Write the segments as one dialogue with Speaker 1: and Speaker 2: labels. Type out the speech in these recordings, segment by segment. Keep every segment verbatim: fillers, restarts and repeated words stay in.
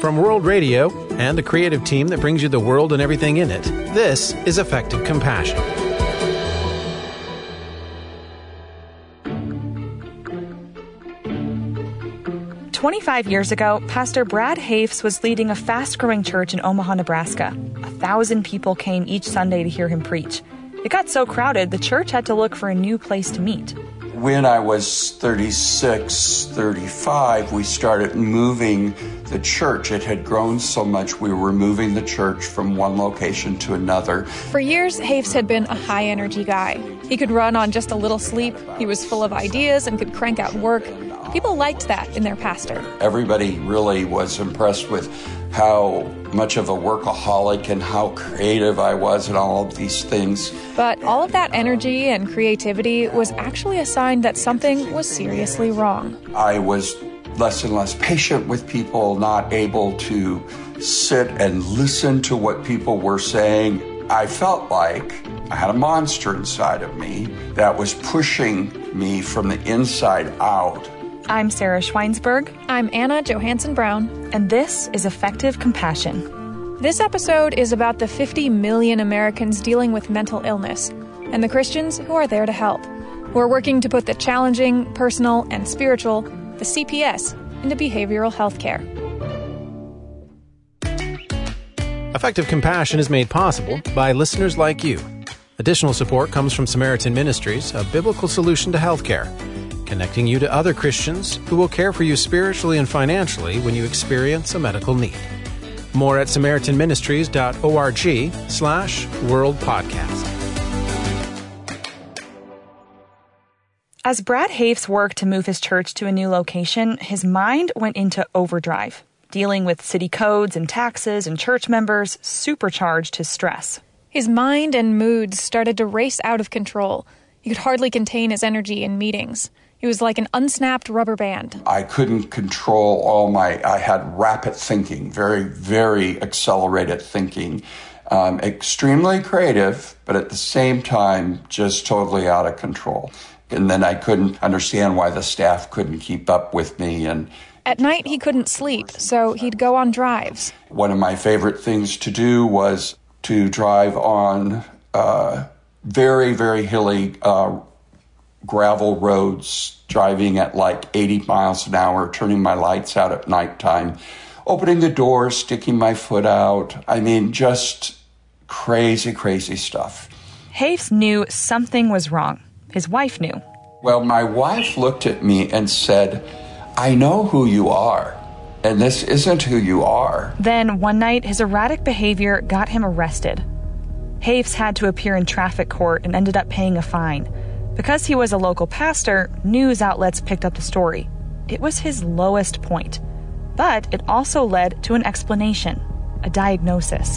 Speaker 1: From World Radio and the creative team that brings you the world and everything in it, this is Effective Compassion.
Speaker 2: twenty-five years ago, Pastor Brad Hafs was leading a fast-growing church in Omaha, Nebraska. A thousand people came each Sunday to hear him preach. It got so crowded, the church had to look for a new place to meet.
Speaker 3: When I was thirty-six, thirty-five, we started moving the church. It had grown so much, we were moving the church from one location to another.
Speaker 4: For years, Hafs had been a high-energy guy. He could run on just a little sleep. He was full of ideas and could crank out work. People liked that in their pastor.
Speaker 3: Everybody really was impressed with how much of a workaholic and how creative I was and all of these things.
Speaker 4: But all of that energy and creativity was actually a sign that something was seriously wrong.
Speaker 3: I was less and less patient with people, not able to sit and listen to what people were saying. I felt like I had a monster inside of me that was pushing me from the inside out.
Speaker 2: I'm Sarah Schweinsberg.
Speaker 4: I'm Anna Johansson Brown.
Speaker 2: And this is Effective Compassion.
Speaker 4: This episode is about the fifty million Americans dealing with mental illness and the Christians who are there to help, who are working to put the challenging, personal, and spiritual, the C P S, into behavioral health care.
Speaker 1: Effective Compassion is made possible by listeners like you. Additional support comes from Samaritan Ministries, a biblical solution to healthcare, connecting you to other Christians who will care for you spiritually and financially when you experience a medical need. More at samaritanministries.org slash world podcast.
Speaker 2: As Brad Hafs worked to move his church to a new location, his mind went into overdrive. Dealing with city codes and taxes and church members supercharged his stress.
Speaker 4: His mind and moods started to race out of control. He could hardly contain his energy in meetings. He was like an unsnapped rubber band.
Speaker 3: I couldn't control all my, I had rapid thinking, very, very accelerated thinking, um, extremely creative, but at the same time, just totally out of control. And then I couldn't understand why the staff couldn't keep up with me. And
Speaker 4: at night, he couldn't sleep, so he'd go on drives.
Speaker 3: One of my favorite things to do was to drive on uh, very, very hilly uh gravel roads, driving at like eighty miles an hour, turning my lights out at nighttime, opening the door, sticking my foot out. I mean, just crazy, crazy stuff.
Speaker 2: Hafs knew something was wrong. His wife knew.
Speaker 3: Well, my wife looked at me and said, I know who you are, and this isn't who you are.
Speaker 2: Then one night, his erratic behavior got him arrested. Hafs had to appear in traffic court and ended up paying a fine. Because he was a local pastor, news outlets picked up the story. It was his lowest point. But it also led to an explanation, a diagnosis.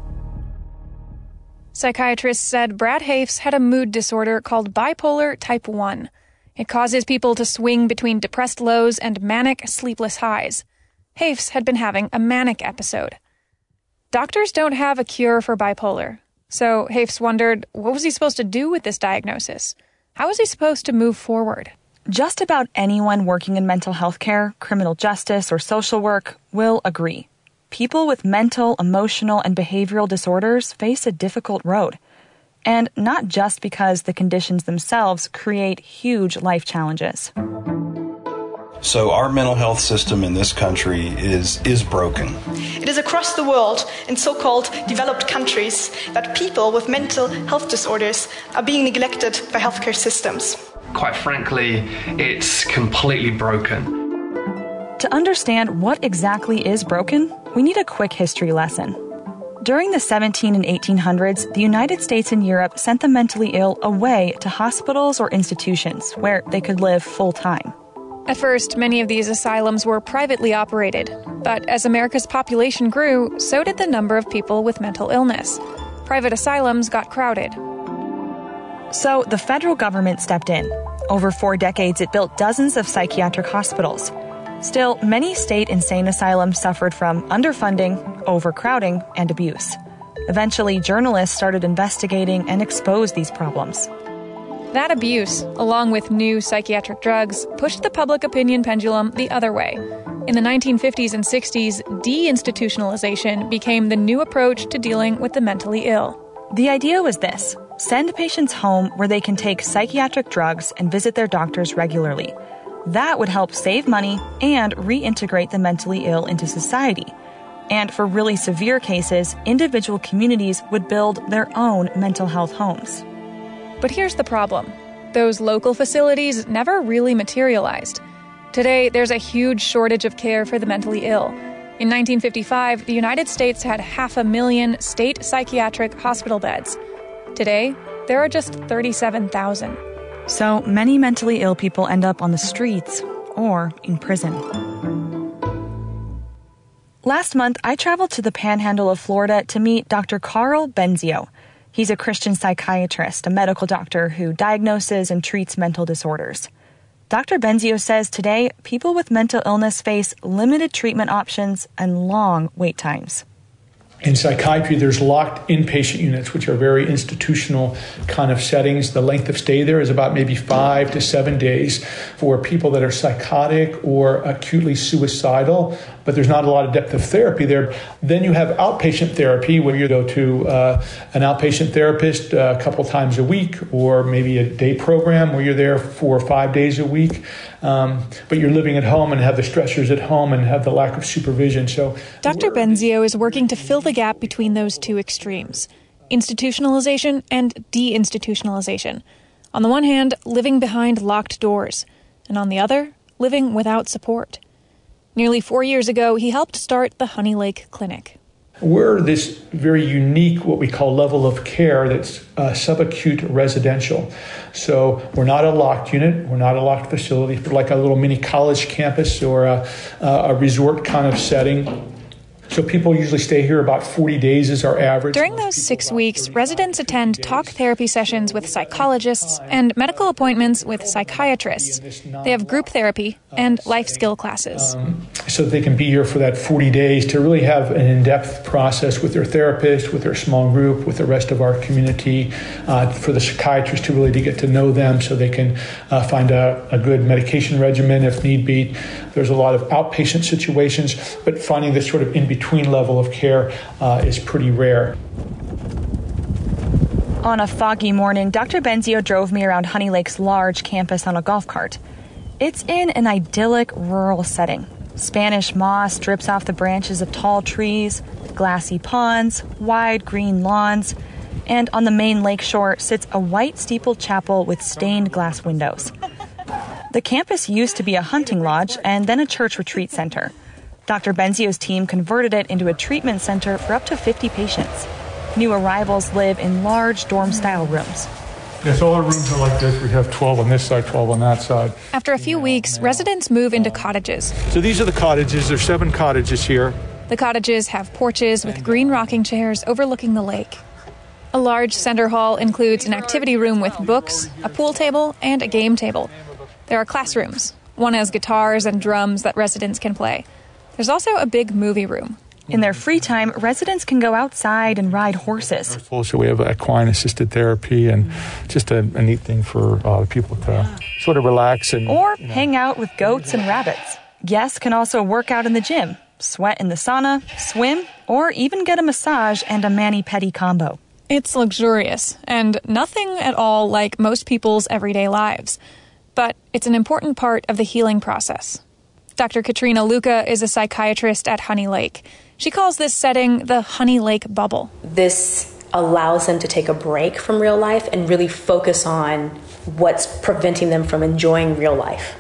Speaker 4: Psychiatrists said Brad Hafs had a mood disorder called bipolar type one. It causes people to swing between depressed lows and manic, sleepless highs. Hafs had been having a manic episode. Doctors don't have a cure for bipolar. So Hafs wondered, what was he supposed to do with this diagnosis? How was he supposed to move forward?
Speaker 2: Just about anyone working in mental health care, criminal justice, or social work will agree. People with mental, emotional, and behavioral disorders face a difficult road. And not just because the conditions themselves create huge life challenges.
Speaker 5: So our mental health system in this country is is broken.
Speaker 6: It is across the world, in so-called developed countries, that people with mental health disorders are being neglected by healthcare systems.
Speaker 7: Quite frankly, it's completely broken.
Speaker 2: To understand what exactly is broken, we need a quick history lesson. During the seventeen and eighteen hundreds, the United States and Europe sent the mentally ill away to hospitals or institutions where they could live full-time.
Speaker 4: At first, many of these asylums were privately operated, but as America's population grew, so did the number of people with mental illness. Private asylums got crowded.
Speaker 2: So the federal government stepped in. Over four decades, it built dozens of psychiatric hospitals. Still, many state insane asylums suffered from underfunding, overcrowding, and abuse. Eventually, journalists started investigating and exposed these problems.
Speaker 4: That abuse, along with new psychiatric drugs, pushed the public opinion pendulum the other way. In the nineteen fifties and sixties, deinstitutionalization became the new approach to dealing with the mentally ill.
Speaker 2: The idea was this: send patients home where they can take psychiatric drugs and visit their doctors regularly. That would help save money and reintegrate the mentally ill into society. And for really severe cases, individual communities would build their own mental health homes.
Speaker 4: But here's the problem. Those local facilities never really materialized. Today, there's a huge shortage of care for the mentally ill. In nineteen fifty-five, the United States had half a million state psychiatric hospital beds. Today, there are just thirty-seven thousand.
Speaker 2: So many mentally ill people end up on the streets or in prison. Last month, I traveled to the panhandle of Florida to meet Doctor Carl Benzio. He's a Christian psychiatrist, a medical doctor who diagnoses and treats mental disorders. Doctor Benzio says today, people with mental illness face limited treatment options and long wait times.
Speaker 8: In psychiatry, there's locked inpatient units, which are very institutional kind of settings. The length of stay there is about maybe five to seven days for people that are psychotic or acutely suicidal, but there's not a lot of depth of therapy there. Then you have outpatient therapy, where you go to uh, an outpatient therapist uh, a couple times a week, or maybe a day program where you're there four or five days a week. Um, but you're living at home and have the stressors at home and have the lack of supervision. So
Speaker 4: Doctor Benzio is working to fill the gap between those two extremes, institutionalization and deinstitutionalization. On the one hand, living behind locked doors, and on the other, living without support. Nearly four years ago, he helped start the Honey Lake Clinic.
Speaker 8: We're this very unique, what we call level of care that's uh, subacute residential. So we're not a locked unit, we're not a locked facility, we're like a little mini college campus or a, a resort kind of setting. So people usually stay here about forty days is our average.
Speaker 4: During those six weeks, residents attend talk therapy sessions with psychologists and medical appointments with psychiatrists. They have group therapy and life skill classes.
Speaker 8: Um, so they can be here for that forty days to really have an in-depth process with their therapist, with their small group, with the rest of our community, uh, for the psychiatrist to really to get to know them so they can uh, find a, a good medication regimen if need be. There's a lot of outpatient situations, but finding this sort of in-between level of care uh, is pretty rare.
Speaker 2: On a foggy morning, Doctor Benzio drove me around Honey Lake's large campus on a golf cart. It's in an idyllic rural setting. Spanish moss drips off the branches of tall trees, glassy ponds, wide green lawns, and on the main lakeshore sits a white steepled chapel with stained glass windows. The campus used to be a hunting lodge and then a church retreat center. Doctor Benzio's team converted it into a treatment center for up to fifty patients. New arrivals live in large dorm-style rooms.
Speaker 8: Yes, all our rooms are like this. We have twelve on this side, twelve on that side.
Speaker 4: After a few weeks, residents move into cottages.
Speaker 8: So these are the cottages. There's seven cottages here.
Speaker 4: The cottages have porches with green rocking chairs overlooking the lake. A large center hall includes an activity room with books, a pool table, and a game table. There are classrooms. One has guitars and drums that residents can play. There's also a big movie room.
Speaker 2: In their free time, residents can go outside and ride horses.
Speaker 8: So we have equine-assisted therapy, and just a, a neat thing for uh, people to sort of relax and
Speaker 2: or
Speaker 8: you know.
Speaker 2: hang out with goats and rabbits. Guests can also work out in the gym, sweat in the sauna, swim, or even get a massage and a mani-pedi combo.
Speaker 4: It's luxurious and nothing at all like most people's everyday lives. But it's an important part of the healing process. Doctor Katrina Luca is a psychiatrist at Honey Lake. She calls this setting the Honey Lake bubble.
Speaker 9: This allows them to take a break from real life and really focus on what's preventing them from enjoying real life.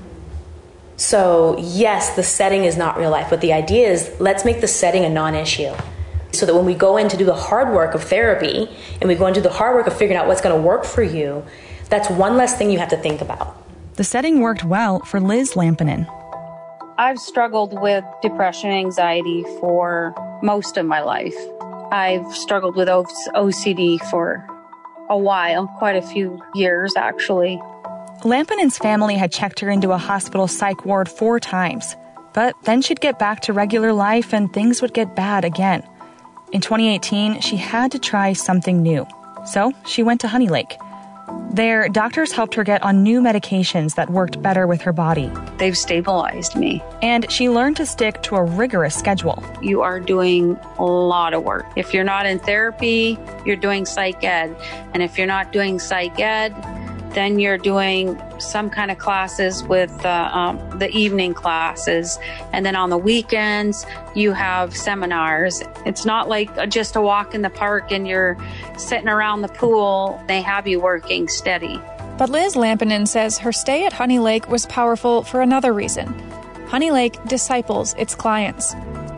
Speaker 9: So yes, the setting is not real life, but the idea is let's make the setting a non-issue. So that when we go in to do the hard work of therapy and we go into the hard work of figuring out what's going to work for you, that's one less thing you have to think about.
Speaker 2: The setting worked well for Liz Lampinen.
Speaker 10: I've struggled with depression and anxiety for most of my life. I've struggled with O C D for a while, quite a few years actually.
Speaker 2: Lampinen's family had checked her into a hospital psych ward four times, but then she'd get back to regular life and things would get bad again. In twenty eighteen, she had to try something new, so she went to Honey Lake. There, doctors helped her get on new medications that worked better with her body.
Speaker 10: They've stabilized me.
Speaker 2: And she learned to stick to a rigorous schedule.
Speaker 10: You are doing a lot of work. If you're not in therapy, you're doing psych ed. And if you're not doing psych ed, then you're doing some kind of classes with uh, um, the evening classes. And then on the weekends, you have seminars. It's not like just a walk in the park and you're sitting around the pool. They have you working steady.
Speaker 4: But Liz Lampinen says her stay at Honey Lake was powerful for another reason. Honey Lake disciples its clients.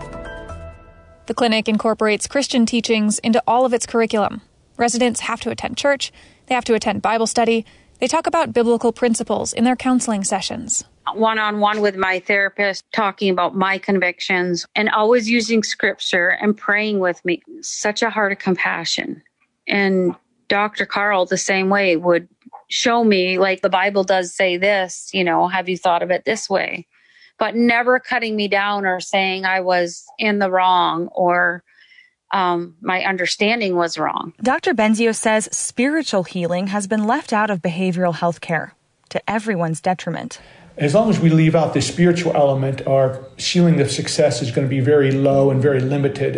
Speaker 4: The clinic incorporates Christian teachings into all of its curriculum. Residents have to attend church. They have to attend Bible study. They talk about biblical principles in their counseling sessions.
Speaker 10: One-on-one with my therapist, talking about my convictions and always using scripture and praying with me. Such a heart of compassion. And Doctor Carl, the same way, would show me, like, the Bible does say this, you know, have you thought of it this way? But never cutting me down or saying I was in the wrong or Um, my understanding was wrong.
Speaker 2: Doctor Benzio says spiritual healing has been left out of behavioral health care, to everyone's detriment.
Speaker 8: As long as we leave out the spiritual element, our ceiling of success is going to be very low and very limited.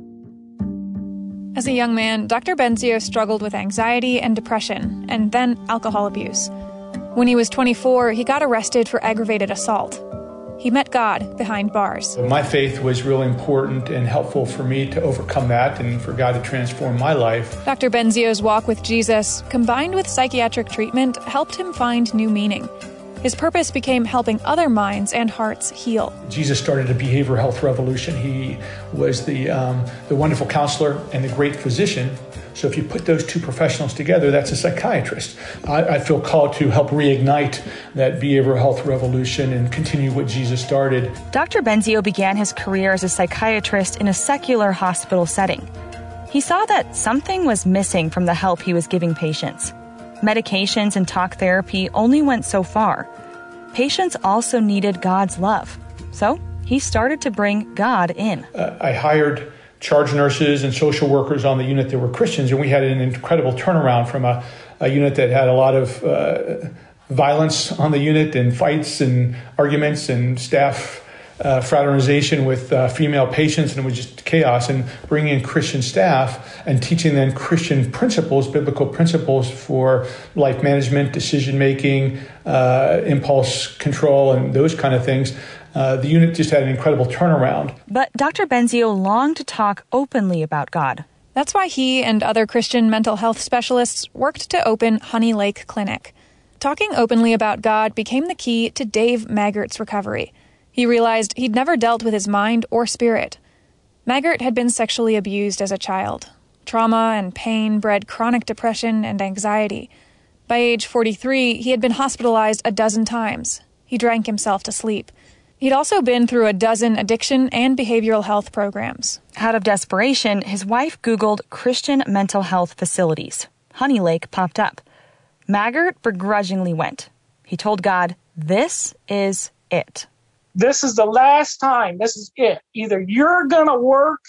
Speaker 4: As a young man, Doctor Benzio struggled with anxiety and depression, and then alcohol abuse. When he was twenty-four, he got arrested for aggravated assault. He met God behind bars.
Speaker 8: My faith was really important and helpful for me to overcome that and for God to transform my life.
Speaker 4: Doctor Benzio's walk with Jesus, combined with psychiatric treatment, helped him find new meaning. His purpose became helping other minds and hearts heal.
Speaker 8: Jesus started a behavioral health revolution. He was the, um, the wonderful counselor and the great physician. So if you put those two professionals together, that's a psychiatrist. I, I feel called to help reignite that behavioral health revolution and continue what Jesus started.
Speaker 2: Doctor Benzio began his career as a psychiatrist in a secular hospital setting. He saw that something was missing from the help he was giving patients. Medications and talk therapy only went so far. Patients also needed God's love. So he started to bring God in.
Speaker 8: Uh, I hired charge nurses and social workers on the unit that were Christians, and we had an incredible turnaround from a, a unit that had a lot of uh, violence on the unit and fights and arguments and staff uh, fraternization with uh, female patients, and it was just chaos. And bringing in Christian staff and teaching them Christian principles, biblical principles for life management, decision making, uh, impulse control, and those kind of things. Uh, the unit just had an incredible turnaround.
Speaker 2: But Doctor Benzio longed to talk openly about God.
Speaker 4: That's why he and other Christian mental health specialists worked to open Honey Lake Clinic. Talking openly about God became the key to Dave Maggart's recovery. He realized he'd never dealt with his mind or spirit. Maggart had been sexually abused as a child. Trauma and pain bred chronic depression and anxiety. By age forty-three, he had been hospitalized a dozen times. He drank himself to sleep. He'd also been through a dozen addiction and behavioral health programs.
Speaker 2: Out of desperation, his wife Googled Christian mental health facilities. Honey Lake popped up. Maggart begrudgingly went. He told God, this is it.
Speaker 11: This is the last time. This is it. Either you're going to work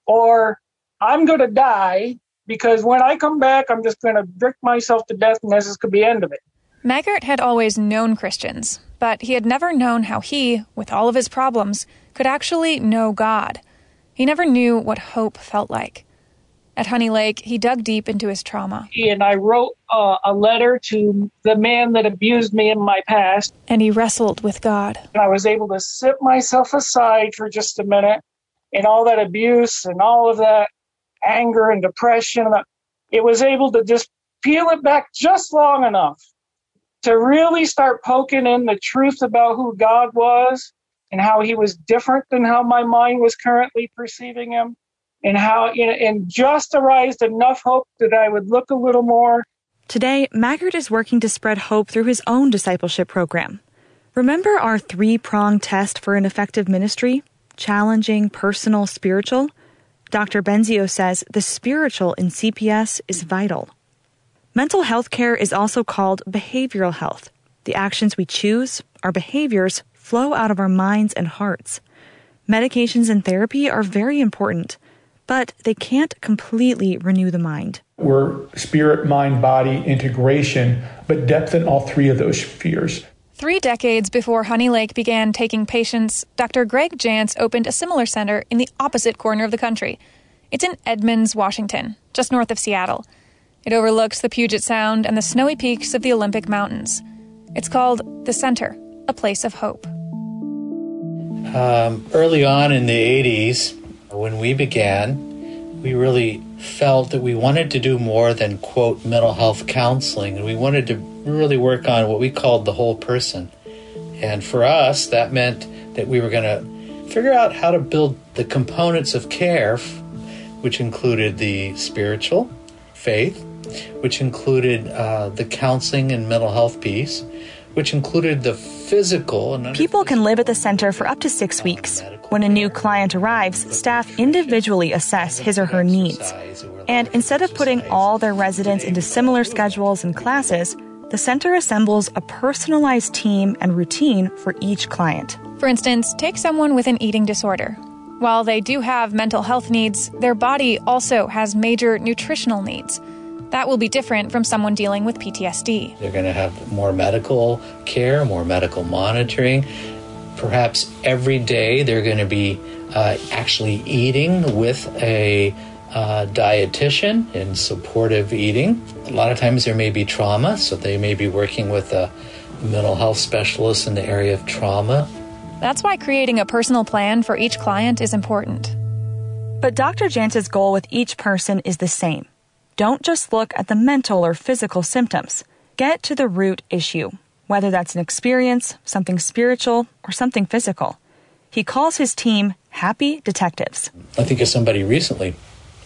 Speaker 11: or I'm going to die, because when I come back, I'm just going to drink myself to death, and this is going to be the end of it.
Speaker 4: Maggart had always known Christians, but he had never known how he, with all of his problems, could actually know God. He never knew what hope felt like. At Honey Lake, he dug deep into his trauma.
Speaker 11: And I wrote uh, a letter to the man that abused me in my past.
Speaker 4: And he wrestled with God.
Speaker 11: And I was able to sit myself aside for just a minute, and all that abuse and all of that anger and depression, it was able to just peel it back just long enough to really start poking in the truth about who God was and how he was different than how my mind was currently perceiving him, and how, you know, and just arised enough hope that I would look a little more.
Speaker 2: Today, Maggart is working to spread hope through his own discipleship program. Remember our three-pronged test for an effective ministry? Challenging, personal, spiritual? Doctor Benzio says the spiritual in C P S is vital. Mental health care is also called behavioral health. The actions we choose, our behaviors, flow out of our minds and hearts. Medications and therapy are very important, but they can't completely renew the mind.
Speaker 8: We're spirit, mind, body integration, but depth in all three of those spheres.
Speaker 4: Three decades before Honey Lake began taking patients, Doctor Greg Jantz opened a similar center in the opposite corner of the country. It's in Edmonds, Washington, just north of Seattle. It overlooks the Puget Sound and the snowy peaks of the Olympic Mountains. It's called The Center, a place of hope.
Speaker 12: Um, early on in the eighties, when we began, we really felt that we wanted to do more than, quote, mental health counseling, and we wanted to really work on what we called the whole person. And for us, that meant that we were going to figure out how to build the components of care, which included the spiritual, faith, which included uh, the counseling and mental health piece, which included the physical. And
Speaker 2: People can live at the center for up to six weeks. When a new client arrives, staff individually assess his or her needs. And instead of putting all their residents into similar schedules and classes, the center assembles a personalized team and routine for each client.
Speaker 4: For instance, take someone with an eating disorder. While they do have mental health needs, their body also has major nutritional needs. That will be different from someone dealing with P T S D.
Speaker 12: They're going to have more medical care, more medical monitoring. Perhaps every day they're going to be uh, actually eating with a uh, dietitian in supportive eating. A lot of times there may be trauma, so they may be working with a mental health specialist in the area of trauma.
Speaker 4: That's why creating a personal plan for each client is important.
Speaker 2: But Doctor Jantz's goal with each person is the same. Don't just look at the mental or physical symptoms. Get to the root issue, whether that's an experience, something spiritual, or something physical. He calls his team Happy Detectives.
Speaker 12: I think of somebody recently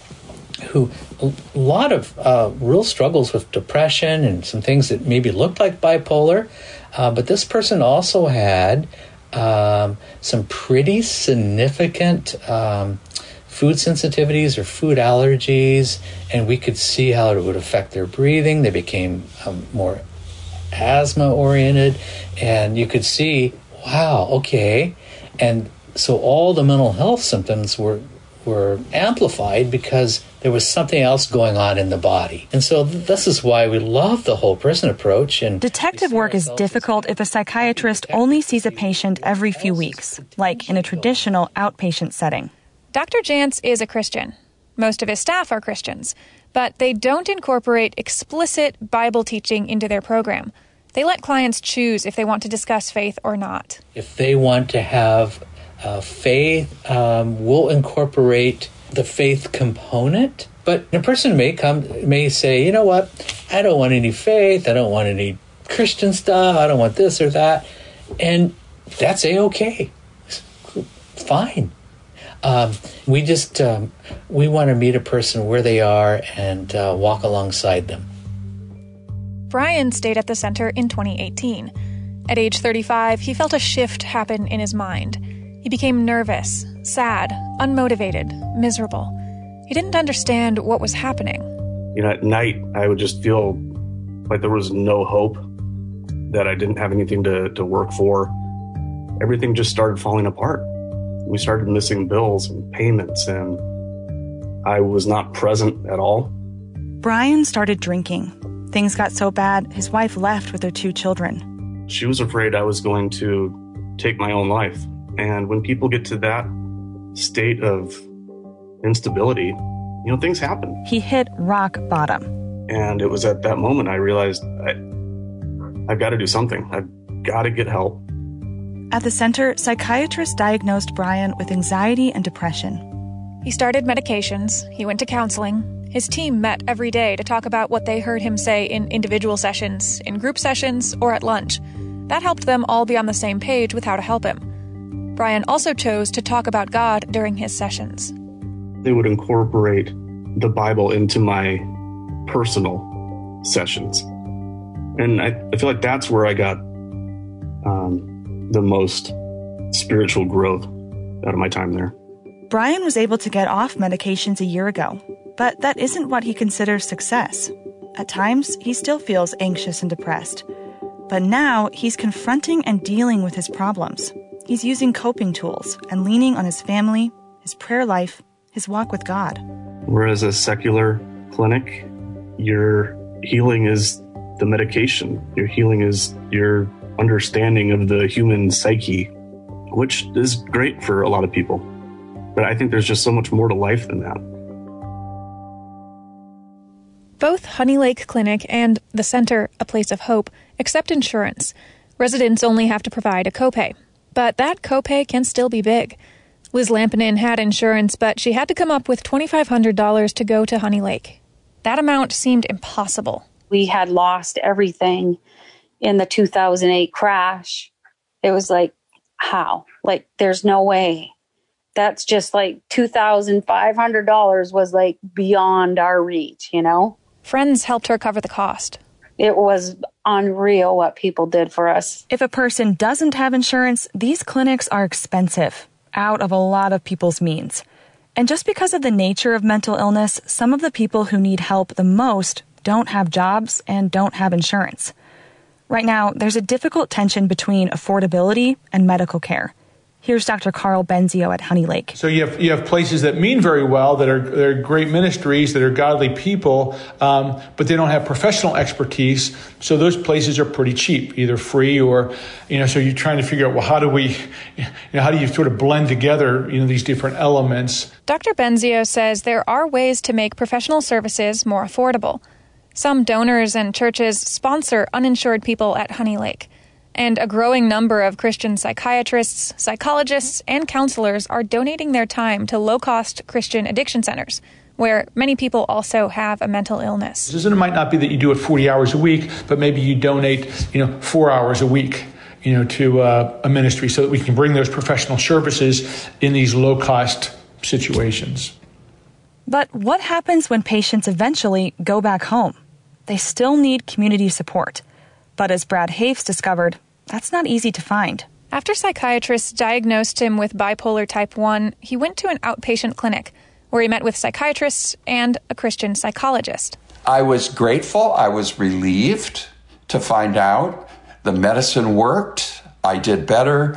Speaker 12: who a lot of uh, real struggles with depression and some things that maybe looked like bipolar, uh, but this person also had um, some pretty significant um, food sensitivities or food allergies, and we could see how it would affect their breathing. They became um, more asthma-oriented, and you could see, wow, okay. And so all the mental health symptoms were were amplified because there was something else going on in the body. And so th- this is why we love the whole person approach. And
Speaker 2: detective work is difficult if a psychiatrist only sees a patient every few weeks, like in a traditional outpatient setting.
Speaker 4: Doctor Jantz is a Christian. Most of his staff are Christians, but they don't incorporate explicit Bible teaching into their program. They let clients choose if they want to discuss faith or not.
Speaker 12: If they want to have uh, faith, um, we'll incorporate the faith component. But a person may come, may say, you know what, I don't want any faith, I don't want any Christian stuff, I don't want this or that. And that's A-okay. Fine. Um, we just, um, we want to meet a person where they are and uh, walk alongside them.
Speaker 4: Brian stayed at the center in twenty eighteen. At age thirty-five, he felt a shift happen in his mind. He became nervous, sad, unmotivated, miserable. He didn't understand what was happening.
Speaker 13: You know, at night, I would just feel like there was no hope, that I didn't have anything to, to work for. Everything just started falling apart. We started missing bills and payments, and I was not present at all.
Speaker 2: Brian started drinking. Things got so bad, his wife left with their two children.
Speaker 13: She was afraid I was going to take my own life. And when people get to that state of instability, you know, things happen.
Speaker 2: He hit rock bottom.
Speaker 13: And it was at that moment I realized I, I've got to do something. I've got to get help.
Speaker 2: At the center, psychiatrists diagnosed Brian with anxiety and depression.
Speaker 4: He started medications. He went to counseling. His team met every day to talk about what they heard him say in individual sessions, in group sessions, or at lunch. That helped them all be on the same page with how to help him. Brian also chose to talk about God during his sessions.
Speaker 13: They would incorporate the Bible into my personal sessions. And I, I feel like that's where I got um, the most spiritual growth out of my time there.
Speaker 2: Brian was able to get off medications a year ago, but that isn't what he considers success. At times, he still feels anxious and depressed. But now, he's confronting and dealing with his problems. He's using coping tools and leaning on his family, his prayer life, his walk with God.
Speaker 13: Whereas a secular clinic, your healing is the medication. Your healing is your understanding of the human psyche, which is great for a lot of people. But I think there's just so much more to life than that.
Speaker 4: Both Honey Lake Clinic and the Center, A Place of Hope, accept insurance. Residents only have to provide a copay. But that copay can still be big. Liz Lampinen had insurance, but she had to come up with twenty-five hundred dollars to go to Honey Lake. That amount seemed impossible.
Speaker 10: We had lost everything in the two thousand eight crash. It was like, how? Like, there's no way. That's just like two thousand five hundred dollars was like beyond our reach, you know?
Speaker 4: Friends helped her cover the cost.
Speaker 10: It was unreal what people did for us.
Speaker 2: If a person doesn't have insurance, these clinics are expensive, out of a lot of people's means. And just because of the nature of mental illness, some of the people who need help the most don't have jobs and don't have insurance. Right now, there's a difficult tension between affordability and medical care. Here's Doctor Carl Benzio at Honey Lake.
Speaker 8: So you have you have places that mean very well, that are they're great ministries, that are godly people, um, but they don't have professional expertise. So those places are pretty cheap, either free or, you know. So you're trying to figure out, well, how do we, you know, how do you sort of blend together, you know, these different elements?
Speaker 4: Doctor Benzio says there are ways to make professional services more affordable. Some donors and churches sponsor uninsured people at Honey Lake. And a growing number of Christian psychiatrists, psychologists, and counselors are donating their time to low-cost Christian addiction centers, where many people also have a mental illness.
Speaker 8: It might not be that you do it forty hours a week, but maybe you donate, you know, four hours a week, you know, to uh, a ministry so that we can bring those professional services in these low-cost situations.
Speaker 2: But what happens when patients eventually go back home? They still need community support. But as Brad Hafes discovered, that's not easy to find.
Speaker 4: After psychiatrists diagnosed him with bipolar type one, he went to an outpatient clinic where he met with psychiatrists and a Christian psychologist.
Speaker 3: I was grateful. I was relieved to find out the medicine worked. I did better,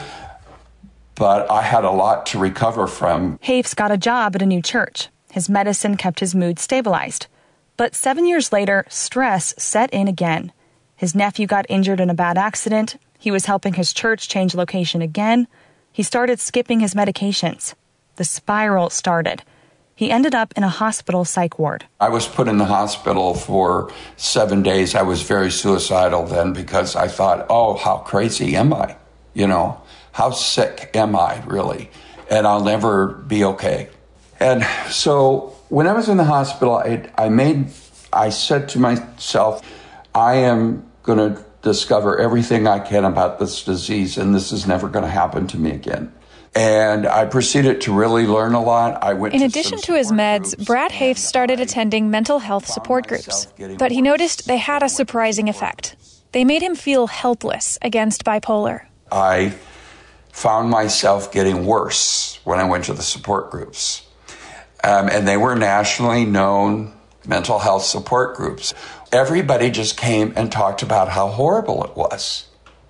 Speaker 3: but I had a lot to recover from.
Speaker 2: Hafes got a job at a new church. His medicine kept his mood stabilized. But seven years later, stress set in again. His nephew got injured in a bad accident. He was helping his church change location again. He started skipping his medications. The spiral started. He ended up in a hospital psych ward.
Speaker 3: I was put in the hospital for seven days. I was very suicidal then because I thought, oh, how crazy am I? You know, how sick am I really? And I'll never be okay. And so when I was in the hospital, I, I made, I said to myself, I am going to discover everything I can about this disease, and this is never going to happen to me again. And I proceeded to really learn a lot. I went
Speaker 4: In
Speaker 3: to
Speaker 4: addition to his meds, Brad Hafes started attending mental health support groups. But he noticed they had a surprising effect. They made him feel helpless against bipolar.
Speaker 3: I found myself getting worse when I went to the support groups. Um, and they were nationally known mental health support groups. Everybody just came and talked about how horrible it was.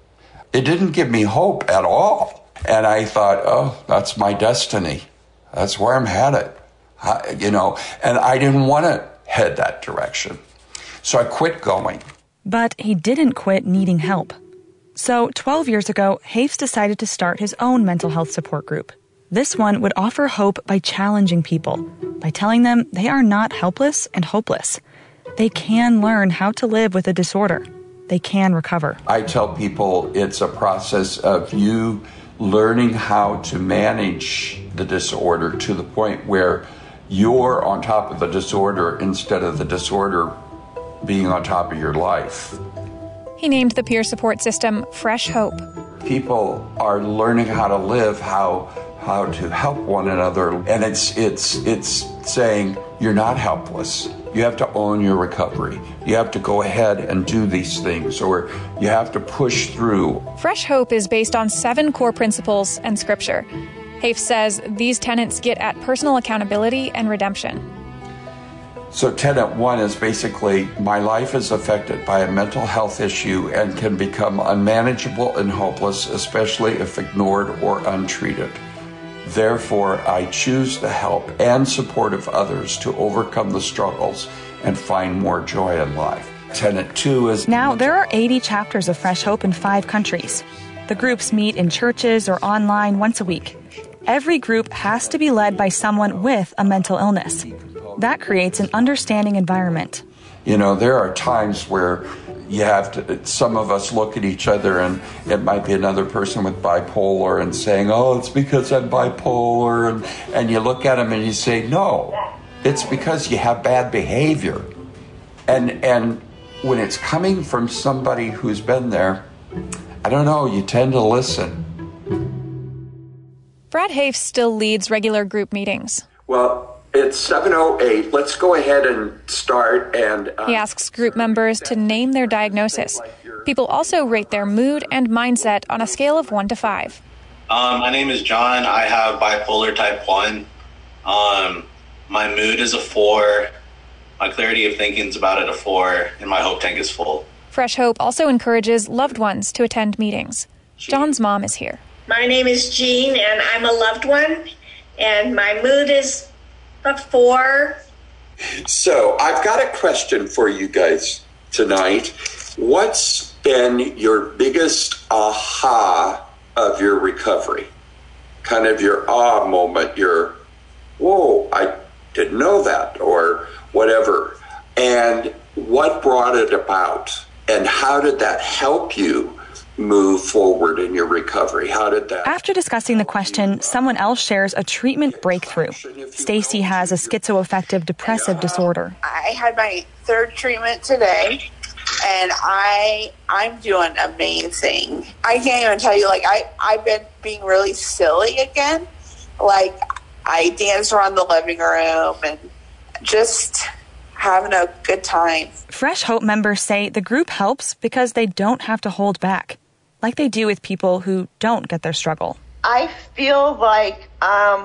Speaker 3: It didn't give me hope at all. And I thought, oh, that's my destiny. That's where I'm headed. I, you know, and I didn't want to head that direction. So I quit going.
Speaker 2: But he didn't quit needing help. So twelve years ago, Hafes decided to start his own mental health support group. This one would offer hope by challenging people, by telling them they are not helpless and hopeless. They can learn how to live with a disorder. They can recover.
Speaker 3: I tell people it's a process of you learning how to manage the disorder to the point where you're on top of the disorder instead of the disorder being on top of your life.
Speaker 4: He named the peer support system Fresh Hope.
Speaker 3: People are learning how to live, how how to help one another, and it's it's it's saying you're not helpless. You have to own your recovery. You have to go ahead and do these things, or you have to push through.
Speaker 4: Fresh Hope is based on seven core principles and scripture. Hafes says these tenets get at personal accountability and redemption.
Speaker 3: So tenet one is basically, my life is affected by a mental health issue and can become unmanageable and hopeless, especially if ignored or untreated. Therefore, I choose the help and support of others to overcome the struggles and find more joy in life. Tenet two is...
Speaker 2: Now, there are eighty chapters of Fresh Hope in five countries. The groups meet in churches or online once a week. Every group has to be led by someone with a mental illness. That creates an understanding environment.
Speaker 3: You know, there are times where you have to, some of us look at each other and it might be another person with bipolar and saying, oh, it's because I'm bipolar. And, and you look at them and you say, no, it's because you have bad behavior. And, and when it's coming from somebody who's been there, I don't know, you tend to listen.
Speaker 4: Brad Hafes still leads regular group meetings.
Speaker 3: Well, it's seven oh eight. Let's go ahead and start. And uh,
Speaker 4: he asks group members to name their diagnosis. People also rate their mood and mindset on a scale of one to five.
Speaker 14: Um, my name is John. I have bipolar type one. Um, my mood is a four. My clarity of thinking is about at a four, and my hope tank is full.
Speaker 4: Fresh Hope also encourages loved ones to attend meetings. John's mom is here.
Speaker 15: My name is Jean, and I'm a loved one, and my mood is a four.
Speaker 3: So I've got a question for you guys tonight. What's been your biggest aha of your recovery? Kind of your ah moment, your, whoa, I didn't know that, or whatever. And what brought it about? And how did that help you move forward in your recovery? How did that...
Speaker 2: After discussing the question, someone else shares a treatment breakthrough. Stacy has a schizoaffective depressive disorder.
Speaker 16: I had my third treatment today, and I, I'm doing amazing. I can't even tell you, like, I, I've been being really silly again. Like, I dance around the living room and just having a good time.
Speaker 2: Fresh Hope members say the group helps because they don't have to hold back, like they do with people who don't get their struggle.
Speaker 15: I feel like um,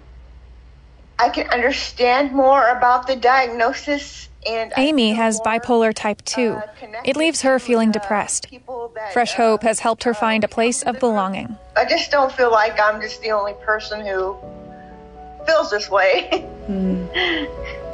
Speaker 15: I can understand more about the diagnosis. And
Speaker 4: Amy has bipolar type two. It leaves her feeling depressed. Fresh Hope has helped her find a place of belonging.
Speaker 15: I just don't feel like I'm just the only person who feels this way.
Speaker 2: Mm.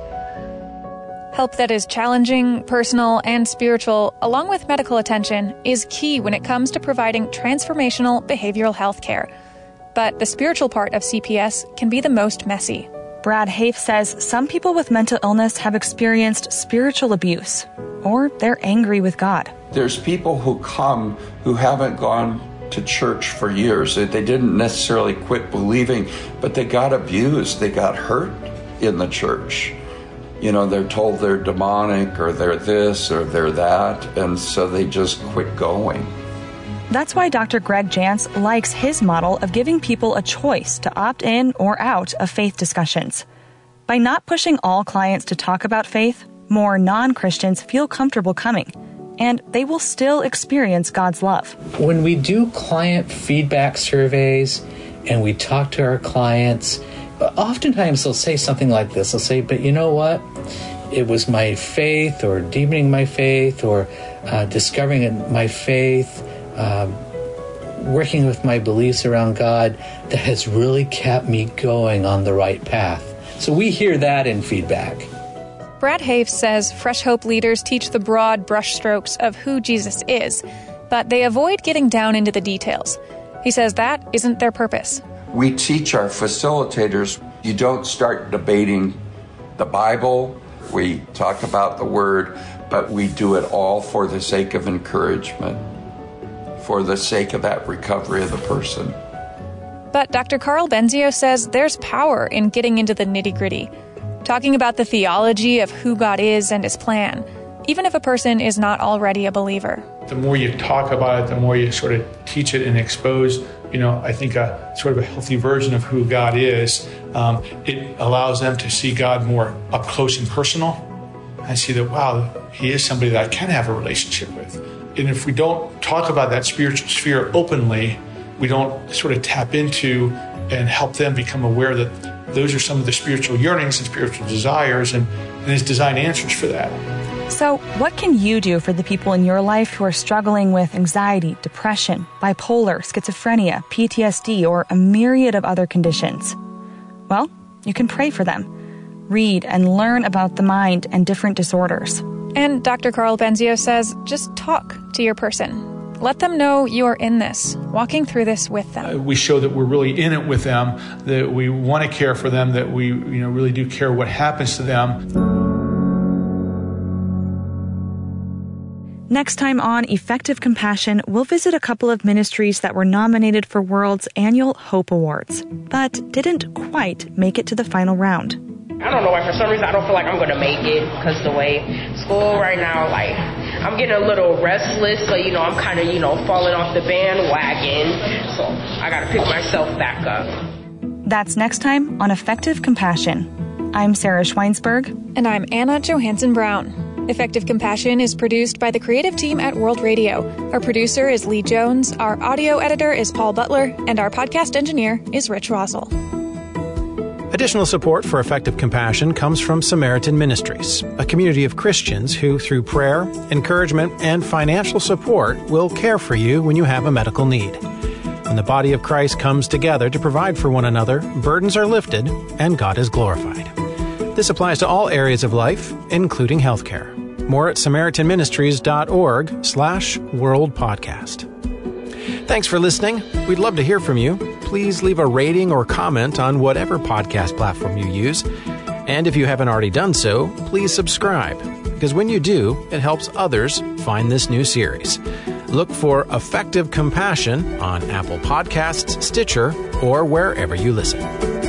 Speaker 4: Help that is challenging, personal, and spiritual, along with medical attention, is key when it comes to providing transformational behavioral health care. But the spiritual part of C P S can be the most messy.
Speaker 2: Brad Hafes says some people with mental illness have experienced spiritual abuse, or they're angry with God.
Speaker 3: There's people who come who haven't gone to church for years. They didn't necessarily quit believing, but they got abused. They got hurt in the church. You know, they're told they're demonic or they're this or they're that, and so they just quit going.
Speaker 2: That's why Doctor Greg Jantz likes his model of giving people a choice to opt in or out of faith discussions. By not pushing all clients to talk about faith, more non-Christians feel comfortable coming, and they will still experience God's love.
Speaker 12: When we do client feedback surveys and we talk to our clients, oftentimes they'll say something like this. They'll say, but you know what? It was my faith or deepening my faith or uh, discovering my faith, um, working with my beliefs around God that has really kept me going on the right path. So we hear that in feedback.
Speaker 4: Brad Hafes says Fresh Hope leaders teach the broad brushstrokes of who Jesus is, but they avoid getting down into the details. He says that isn't their purpose.
Speaker 3: We teach our facilitators, you don't start debating the Bible. We talk about the Word, but we do it all for the sake of encouragement, for the sake of that recovery of the person.
Speaker 4: But Doctor Carl Benzio says there's power in getting into the nitty-gritty, talking about the theology of who God is and His plan, even if a person is not already a believer.
Speaker 8: The more you talk about it, the more you sort of teach it and expose, you know, I think a sort of a healthy version of who God is. Um, it allows them to see God more up close and personal and see that, wow, He is somebody that I can have a relationship with. And if we don't talk about that spiritual sphere openly, we don't sort of tap into and help them become aware that those are some of the spiritual yearnings and spiritual desires, and, and His design answers for that.
Speaker 2: So, what can you do for the people in your life who are struggling with anxiety, depression, bipolar, schizophrenia, P T S D, or a myriad of other conditions? Well, you can pray for them, read and learn about the mind and different disorders.
Speaker 4: And Doctor Carl Benzio says, just talk to your person. Let them know you are in this, walking through this with them.
Speaker 8: Uh, we show that we're really in it with them, that we want to care for them, that we, you know, really do care what happens to them.
Speaker 2: Next time on Effective Compassion, we'll visit a couple of ministries that were nominated for World's annual Hope Awards, but didn't quite make it to the final round.
Speaker 17: I don't know why, for some reason, I don't feel like I'm going to make it, because the way school right now, like, I'm getting a little restless, so, you know, I'm kind of, you know, falling off the bandwagon, so I got to pick myself back up.
Speaker 2: That's next time on Effective Compassion. I'm Sarah Schweinsberg.
Speaker 4: And I'm Anna Johansson Brown. Effective Compassion is produced by the creative team at World Radio. Our producer is Lee Jones, our audio editor is Paul Butler, and our podcast engineer is Rich Rossell.
Speaker 1: Additional support for Effective Compassion comes from Samaritan Ministries, a community of Christians who, through prayer, encouragement, and financial support, will care for you when you have a medical need. When the body of Christ comes together to provide for one another, burdens are lifted and God is glorified. This applies to all areas of life, including healthcare. More at samaritanministries.org slash world podcast. Thanks for listening. We'd love to hear from you. Please leave a rating or comment on whatever podcast platform you use. And if you haven't already done so, please subscribe, because when you do, it helps others find this new series. Look for Effective Compassion on Apple Podcasts, Stitcher, or wherever you listen.